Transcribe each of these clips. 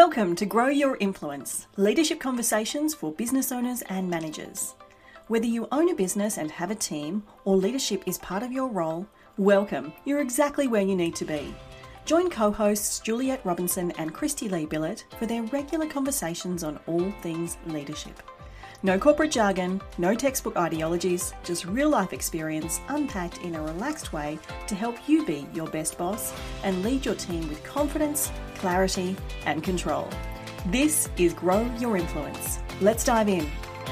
Welcome to Grow Your Influence, leadership conversations for business owners and managers. Whether you own a business and have a team, or leadership is part of your role, welcome. You're exactly where you need to be. Join co-hosts Juliet Robinson and Christy Lee Billett for their regular conversations on all things leadership. No corporate jargon, no textbook ideologies, just real-life experience unpacked in a relaxed way to help you be your best boss and lead your team with confidence, clarity, and control. This is Grow Your Influence. Let's dive in.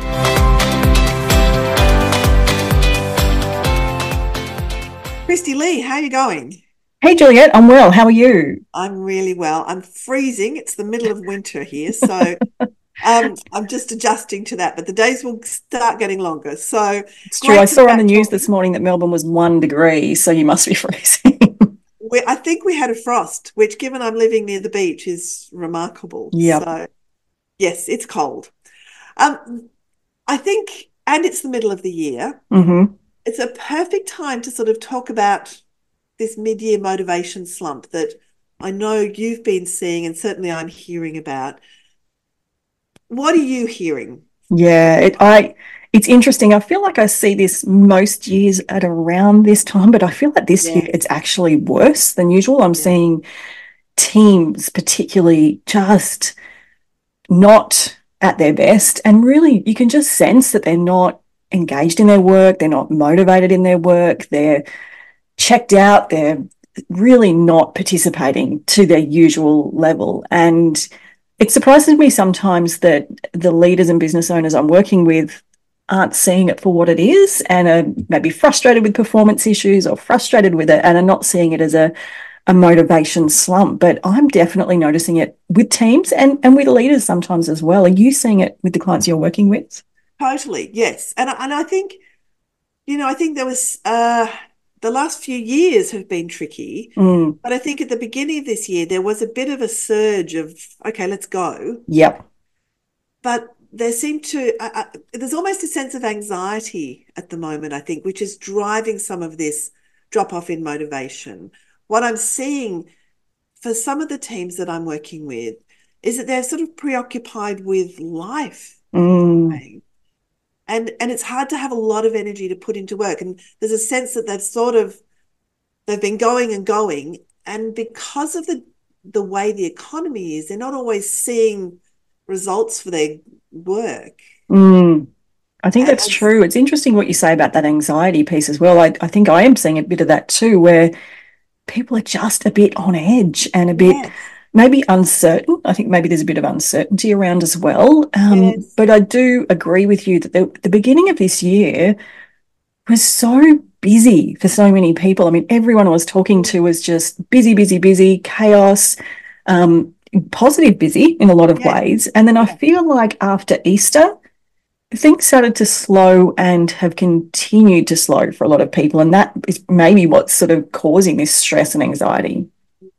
Christy Lee, how are you going? Hey Juliet, I'm well. How are you? I'm really well. I'm freezing. It's the middle of winter here, so I'm just adjusting to that, but the days will start getting longer. So it's true. I saw on the news this morning that Melbourne was 1 degree, so you must be freezing. I think we had a frost, which, given I'm living near the beach, is remarkable. Yeah. So, yes, it's cold. I think, and it's the middle of the year. Mm-hmm. It's a perfect time to sort of talk about this mid-year motivation slump that I know you've been seeing and certainly I'm hearing about. What are you hearing? Yeah, it's interesting. I feel like I see this most years at around this time, but I feel like this year it's actually worse than usual. I'm seeing teams particularly just not at their best, and really you can just sense that they're not engaged in their work, they're not motivated in their work, they're checked out, they're really not participating to their usual level. And it surprises me sometimes that the leaders and business owners I'm working with aren't seeing it for what it is and are maybe frustrated with performance issues or frustrated with it and are not seeing it as a motivation slump. But I'm definitely noticing it with teams and with leaders sometimes as well. Are you seeing it with the clients you're working with? Totally, yes. And I think, I think there was the last few years have been tricky, but I think at the beginning of this year, there was a bit of a surge of, okay, let's go. Yep. But there seemed to, there's almost a sense of anxiety at the moment, I think, which is driving some of this drop off in motivation. What I'm seeing for some of the teams that I'm working with is that they're sort of preoccupied with life. And it's hard to have a lot of energy to put into work. And there's a sense that they've been going and going. And because of the way the economy is, they're not always seeing results for their work. I think that's true. It's interesting what you say about that anxiety piece as well. I think I am seeing a bit of that too, where people are just a bit on edge and a bit maybe uncertain. I think maybe there's a bit of uncertainty around as well. But I do agree with you that the beginning of this year was so busy for so many people. I mean, everyone I was talking to was just busy, busy, busy, chaos, positive busy in a lot of ways. And then I feel like after Easter, things started to slow and have continued to slow for a lot of people. And that is maybe what's sort of causing this stress and anxiety.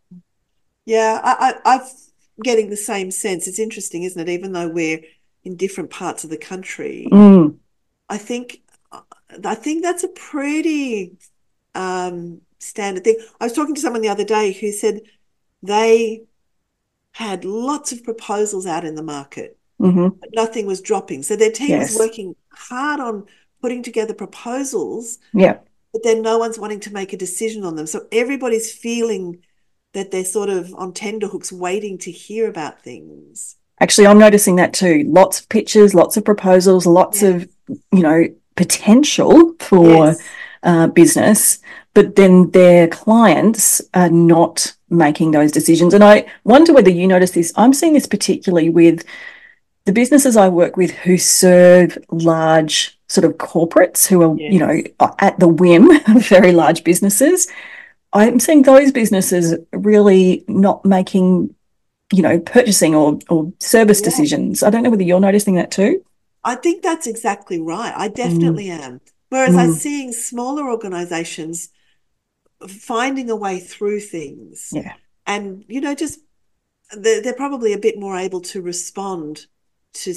Yeah, I'm getting the same sense. It's interesting, isn't it? Even though we're in different parts of the country, I think that's a pretty standard thing. I was talking to someone the other day who said they had lots of proposals out in the market, but nothing was dropping. So their team was working hard on putting together proposals, but then no one's wanting to make a decision on them. So everybody's feeling that they're sort of on tenterhooks waiting to hear about things. Actually, I'm noticing that too. Lots of pitches, lots of proposals, lots of, potential for business, but then their clients are not making those decisions. And I wonder whether you notice this. I'm seeing this particularly with the businesses I work with who serve large sort of corporates who are, at the whim of very large businesses. I'm seeing those businesses really not making, purchasing or service decisions. I don't know whether you're noticing that too. I think that's exactly right. I definitely am. Whereas I'm seeing smaller organizations finding a way through things. Yeah. And, just they're probably a bit more able to respond to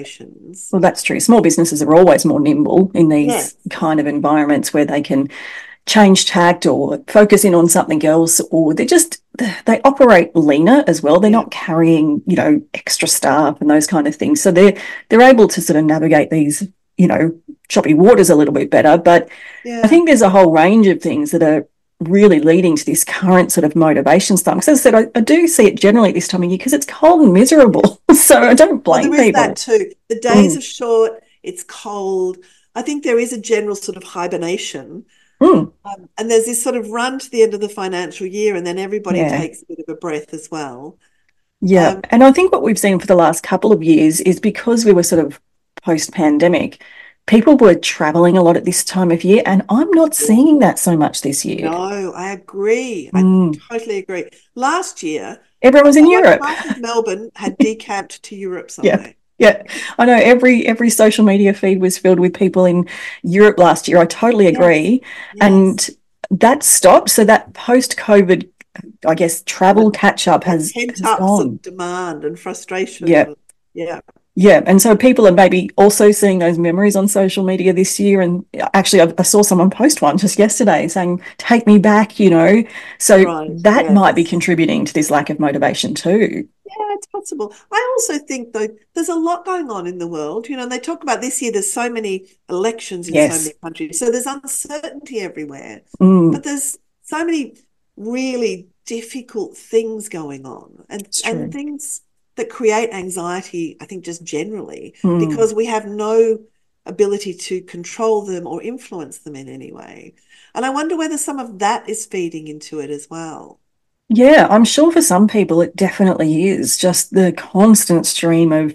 situations. Well, that's true. Small businesses are always more nimble in these kind of environments where they can change tact or focus in on something else, or they operate leaner as well. They're Yeah. not carrying, extra staff and those kind of things. So they're able to sort of navigate these, choppy waters a little bit better. But I Yeah. think there's a whole range of things that are really leading to this current sort of motivation slump. Because as I said, I do see it generally at this time of year because it's cold and miserable. So I don't Well, blame there is that people. too. The days Mm, are short, it's cold. I think there is a general sort of hibernation. mm, And there's this sort of run to the end of the financial year, and then everybody yeah. takes a bit of a breath as well. Yeah. Um, And I think what we've seen for the last couple of years is because we were sort of post-pandemic, people were traveling a lot at this time of year, and I'm not yeah. seeing that so much this year. No, I agree. I Mm. totally agree. Last year, Everyone I was in felt like Europe. half of Melbourne had decamped to Europe Yep. somewhere. Yeah. I know every social media feed was filled with people in Europe last year. I totally Yes, agree. yes. And that stopped. So that post-COVID, I guess, travel That, catch up that has pent-up sort gone. of demand and Yeah. frustration. Yeah, Yeah, and so people are maybe also seeing those memories on social media this year. And actually, I saw someone post one just yesterday saying, "Take me back." So right. that might be Yes. contributing to this lack of motivation too. Yeah, it's possible. I also think, though, there's a lot going on in the world. And they talk about this year, there's so many elections in so Yes. many countries. So there's uncertainty everywhere. Mm, But there's so many really difficult things going on it's and true. things that create anxiety, I think, just generally, Mm. because we have no ability to control them or influence them in any way. And I wonder whether some of that is feeding into it as well. Yeah, I'm sure for some people it definitely is just the constant stream of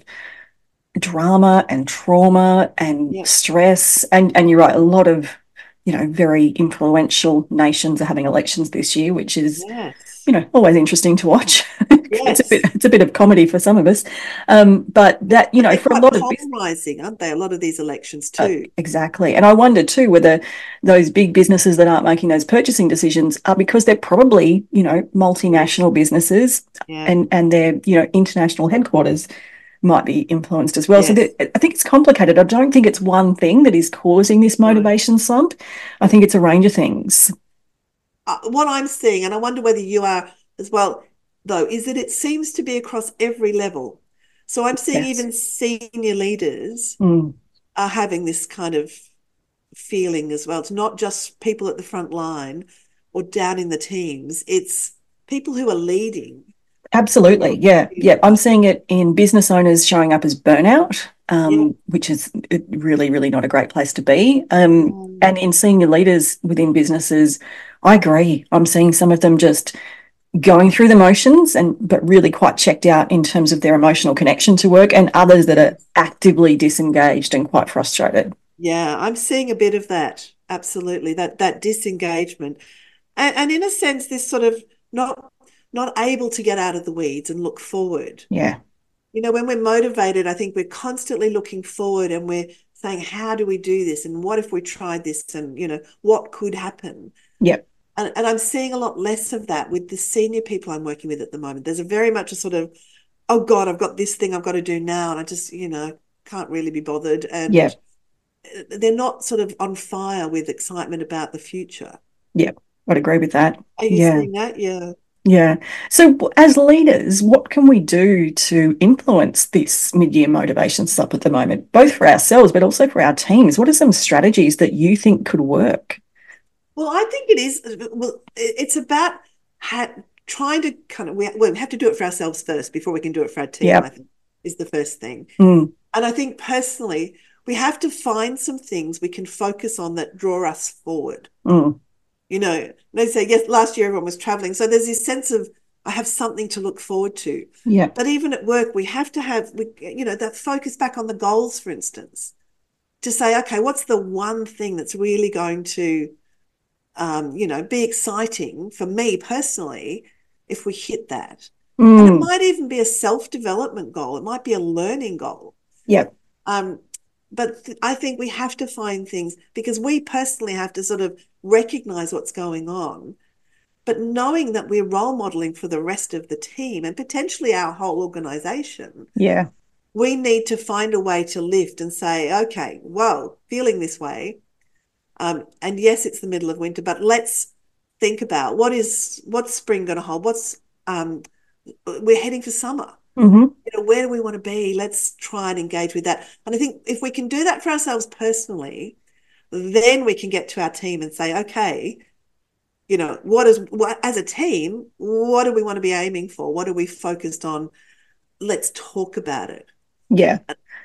drama and trauma and Yeah. stress. And you're right, a lot of, very influential nations are having elections this year, which is Yes. always interesting to watch. It's a bit Yes. it's a bit of comedy for some of us. But that, But they're for a quite lot of polarizing, aren't they? A lot of these elections too. exactly. And I wonder too whether those big businesses that aren't making those purchasing decisions are because they're probably, multinational businesses Yeah. and their, international headquarters might be influenced as well. So Yes. I think it's complicated. I don't think it's one thing that is causing this No. motivation slump. I think it's a range of things. What I'm seeing, and I wonder whether you are as well, though, is that it seems to be across every level. So I'm seeing Yes. even senior leaders Mm, are having this kind of feeling as well. It's not just people at the front line or down in the teams, it's people who are leading who are absolutely. Yeah. Yeah. feeling I'm that. seeing it in business owners showing up as burnout, Yeah. which is really, really not a great place to be. Mm. And in senior leaders within businesses, I agree. I'm seeing some of them just going through the motions but really quite checked out in terms of their emotional connection to work, and others that are actively disengaged and quite frustrated. Yeah, I'm seeing a bit of that. Absolutely. That disengagement. And in a sense, this sort of not able to get out of the weeds and look forward. Yeah. When we're motivated, I think we're constantly looking forward and we're saying, how do we do this? And what if we tried this? And, what could happen? Yep. And I'm seeing a lot less of that with the senior people I'm working with at the moment. There's a very much a sort of, oh God, I've got this thing I've got to do now. And I just, can't really be bothered. And Yep. they're not sort of on fire with excitement about the future. Yep. I'd agree with that. Are you Yeah. seeing that? Yeah. Yeah. So, as leaders, what can we do to influence this mid-year motivation slump at the moment, both for ourselves, but also for our teams? What are some strategies that you think could work? Well, I think it is. Well, it's about trying to kind of, we have to do it for ourselves first before we can do it for our team, I Yep. think, is the first thing. Mm, And I think personally, we have to find some things we can focus on that draw us forward. mm, They say, yes, last year everyone was traveling. So there's this sense of, I have something to look forward to. yeah. But even at work, we have to have, that focus back on the goals, for instance, to say, okay, what's the one thing that's really going to, be exciting for me personally if we hit that? And it Mm, might even be a self-development goal. It might be a learning goal. yep. Um, but I think we have to find things because we personally have to sort of recognize what's going on, but knowing that we're role modeling for the rest of the team and potentially our whole organization, Yeah. we need to find a way to lift and say, okay, well, feeling this way, And yes, it's the middle of winter, but let's think about what's spring going to hold. We're heading for summer. Mm-hmm. Where do we want to be? Let's try and engage with that. And I think if we can do that for ourselves personally, then we can get to our team and say, okay, as a team, what do we want to be aiming for? What are we focused on? Let's talk about it. Yeah.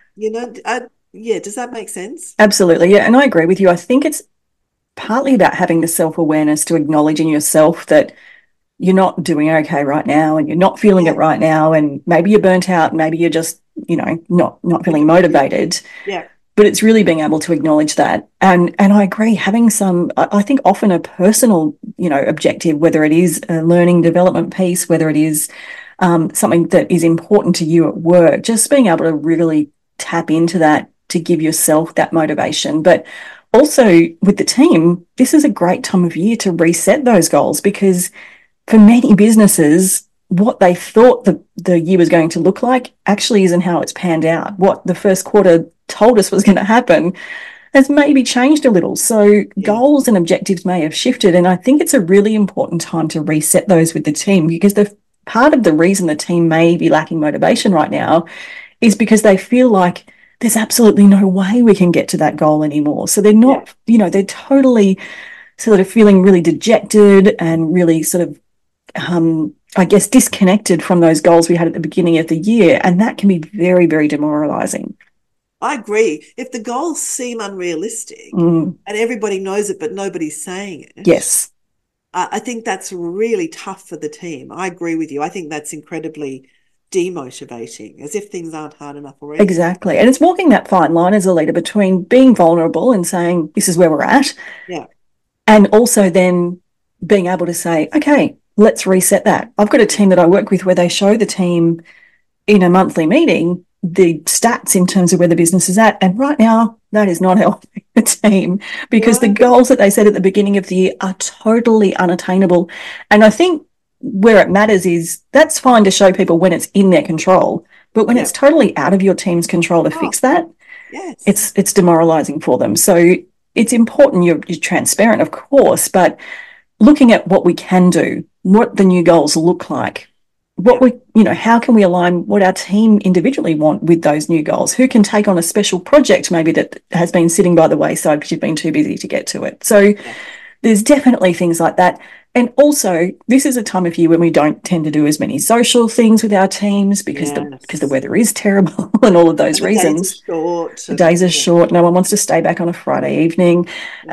Yeah, does that make sense? Absolutely. Yeah. And I agree with you. I think it's partly about having the self-awareness to acknowledge in yourself that you're not doing okay right now and you're not feeling it right now. And maybe you're burnt out, maybe you're just, not feeling motivated. Yeah. But it's really being able to acknowledge that. And I agree, having I think often a personal, objective, whether it is a learning development piece, whether it is something that is important to you at work, just being able to really tap into that to give yourself that motivation. But also with the team, this is a great time of year to reset those goals, because for many businesses, what they thought the year was going to look like actually isn't how it's panned out. What the first quarter told us was going to happen has maybe changed a little. So goals and objectives may have shifted. And I think it's a really important time to reset those with the team, because part of the reason the team may be lacking motivation right now is because they feel like there's absolutely no way we can get to that goal anymore. So they're not, they're totally sort of feeling really dejected and really sort of I guess, disconnected from those goals we had at the beginning of the year. And that can be very, very demoralizing. I agree. If the goals seem unrealistic and everybody knows it, but nobody's saying it. Yes. I think that's really tough for the team. I agree with you. I think that's incredibly demotivating, as if things aren't hard enough already. Exactly. And it's walking that fine line as a leader between being vulnerable and saying, this is where we're at. Yeah. And also then being able to say, okay, let's reset that. I've got a team that I work with where they show the team in a monthly meeting the stats in terms of where the business is at. And right now, that is not helping the team, because the goals that they set at the beginning of the year are totally unattainable. And I think where it matters is that's fine to show people when it's in their control, but when it's totally out of your team's control to fix that, it's demoralizing for them. So it's important you're transparent, of course, but looking at what we can do, what the new goals look like, how can we align what our team individually want with those new goals? Who can take on a special project maybe that has been sitting by the wayside because you've been too busy to get to it? So there's definitely things like that. And also, this is a time of year when we don't tend to do as many social things with our teams because the weather is terrible and all of those reasons. The days are short. No one wants to stay back on a Friday evening.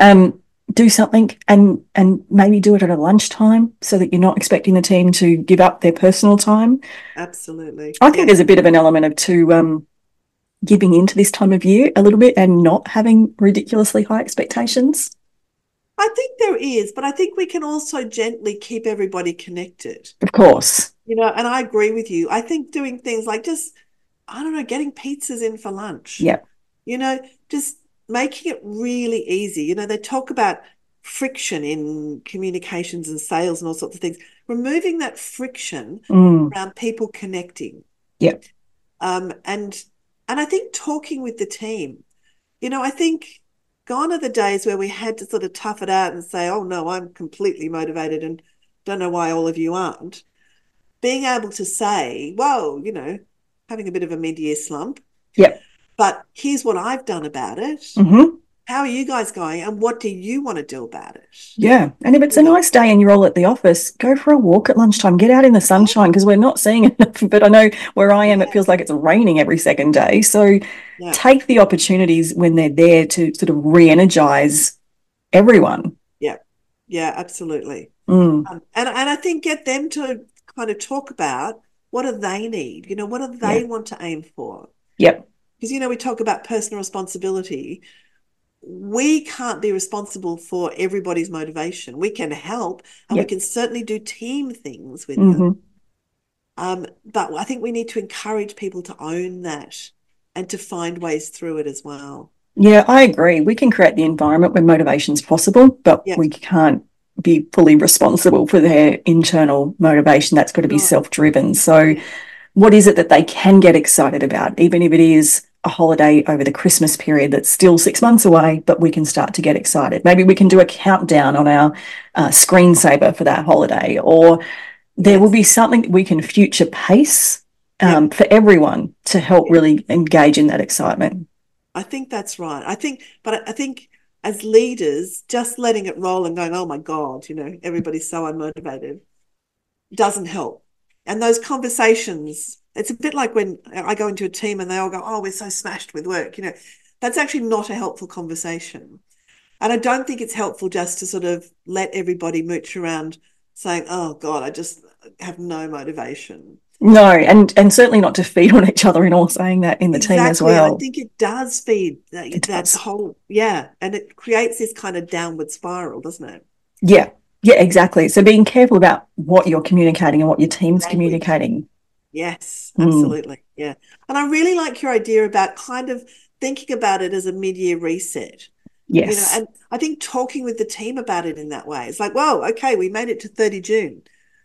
Do something and maybe do it at a lunchtime so that you're not expecting the team to give up their personal time. Absolutely. I think there's a bit of an element of giving into this time of year a little bit and not having ridiculously high expectations. I think there is, but I think we can also gently keep everybody connected. Of course. And I agree with you. I think doing things like getting pizzas in for lunch. Yeah. Just making it really easy. They talk about friction in communications and sales and all sorts of things. Removing that friction around people connecting. Yeah. And I think talking with the team, I think gone are the days where we had to sort of tough it out and say, oh no, I'm completely motivated and don't know why all of you aren't. Being able to say, well, having a bit of a mid-year slump. Yep. But here's what I've done about it. Mm-hmm. How are you guys going? And what do you want to do about it? Yeah. And if it's a nice day and you're all at the office, go for a walk at lunchtime. Get out in the sunshine, because we're not seeing enough. But I know where I am, it feels like it's raining every second day. So take the opportunities when they're there to sort of re-energize everyone. Yeah. Yeah, absolutely. And I think get them to kind of talk about what do they need? What do they want to aim for? Yep. Because, we talk about personal responsibility. We can't be responsible for everybody's motivation. We can help, and we can certainly do team things with them. But I think we need to encourage people to own that and to find ways through it as well. Yeah, I agree. We can create the environment where motivation is possible, but we can't be fully responsible for their internal motivation. That's got to be self-driven. So what is it that they can get excited about, even if it is a holiday over the Christmas period that's still 6 months away, but we can start to get excited. Maybe we can do a countdown on our screensaver for that holiday, or there will be something that we can future pace for everyone to help really engage in that excitement. I think that's right. I think as leaders, just letting it roll and going, oh my God, everybody's so unmotivated, doesn't help. And those conversations, it's a bit like when I go into a team and they all go, oh, we're so smashed with work. That's actually not a helpful conversation. And I don't think it's helpful just to sort of let everybody mooch around saying, oh God, I just have no motivation. No, and certainly not to feed on each other in all saying that in the team as well. I think it does feed that whole, and it creates this kind of downward spiral, doesn't it? Yeah, exactly. So being careful about what you're communicating and what your team's communicating. Yes, absolutely. Yeah. And I really like your idea about kind of thinking about it as a mid-year reset. Yes. And I think talking with the team about it in that way, it's like, whoa, okay, we made it to 30 June.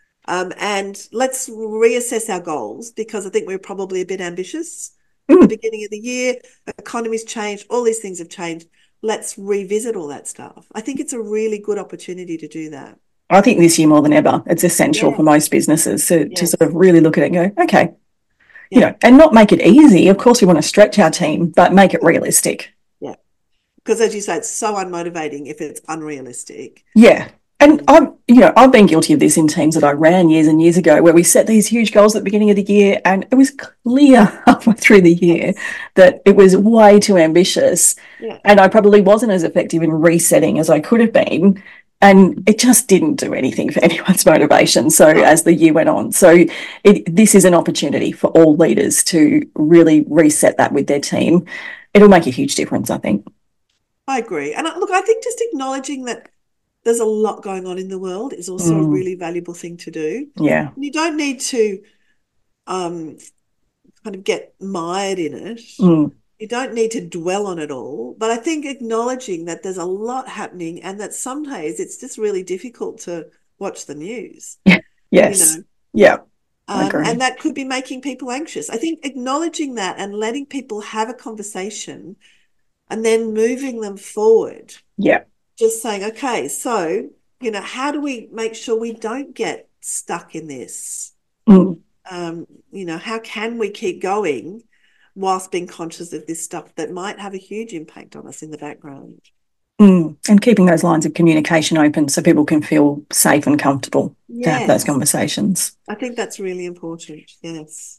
And let's reassess our goals, because I think we're probably a bit ambitious at the beginning of the year. The economy's changed. All these things have changed. Let's revisit all that stuff. I think it's a really good opportunity to do that. I think this year more than ever, it's essential for most businesses to sort of really look at it and go, okay, and not make it easy. Of course, we want to stretch our team, but make it realistic. Yeah. Because as you say, it's so unmotivating if it's unrealistic. Yeah. And I've been guilty of this in teams that I ran years and years ago, where we set these huge goals at the beginning of the year, and it was clear halfway through the year that it was way too ambitious, and I probably wasn't as effective in resetting as I could have been, and it just didn't do anything for anyone's motivation. So as the year went on, this is an opportunity for all leaders to really reset that with their team. It'll make a huge difference, I think. I agree. And look, I think just acknowledging that there's a lot going on in the world is also a really valuable thing to do. Yeah. And you don't need to kind of get mired in it. You don't need to dwell on it all. But I think acknowledging that there's a lot happening and that some days it's just really difficult to watch the news. Yes. Yeah. I agree. And that could be making people anxious. I think acknowledging that and letting people have a conversation and then moving them forward. Yeah. Just saying, okay, so, how do we make sure we don't get stuck in this? How can we keep going whilst being conscious of this stuff that might have a huge impact on us in the background? And keeping those lines of communication open so people can feel safe and comfortable to have those conversations. I think that's really important, yes.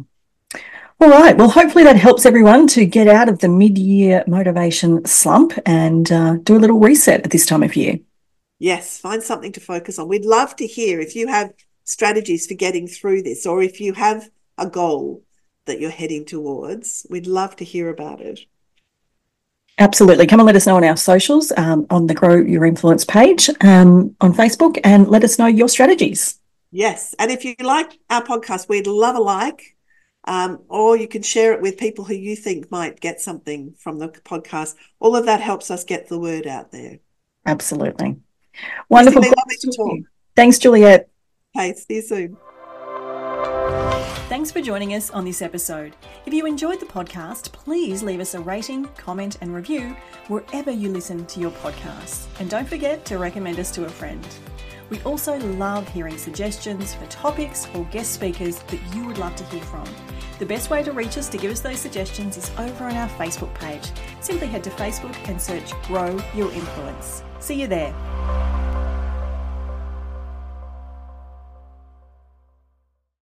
All right. Well, hopefully that helps everyone to get out of the mid-year motivation slump and do a little reset at this time of year. Yes, find something to focus on. We'd love to hear if you have strategies for getting through this, or if you have a goal that you're heading towards. We'd love to hear about it. Absolutely. Come and let us know on our socials, on the Grow Your Influence page on Facebook, and let us know your strategies. Yes. And if you like our podcast, we'd love a like. Or you can share it with people who you think might get something from the podcast. All of that helps us get the word out there. Absolutely. Wonderful. Lovely to talk. Thanks, Juliet. Okay, see you soon. Thanks for joining us on this episode. If you enjoyed the podcast, please leave us a rating, comment and review wherever you listen to your podcasts. And don't forget to recommend us to a friend. We also love hearing suggestions for topics or guest speakers that you would love to hear from. The best way to reach us to give us those suggestions is over on our Facebook page. Simply head to Facebook and search Grow Your Influence. See you there.